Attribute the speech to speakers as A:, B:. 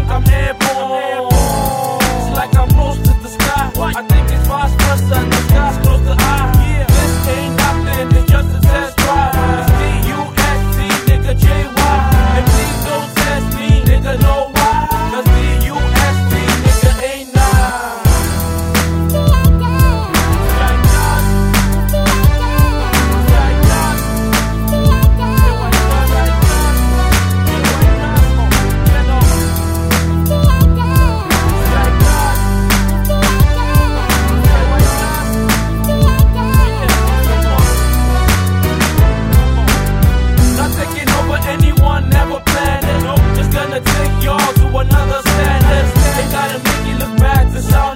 A: I'm airborne. It's like I'm close to the sky. I think it's vice versa, the sky's close to eye. This ain't nothing, it's just a test drive. It's D-U-S-C, nigga, J-Y. And please don't test me, nigga, know why? Cause D-U-S-C, nigga, ain't nice. Never planned it, just gonna take y'all to another standard. They gotta make you look back to South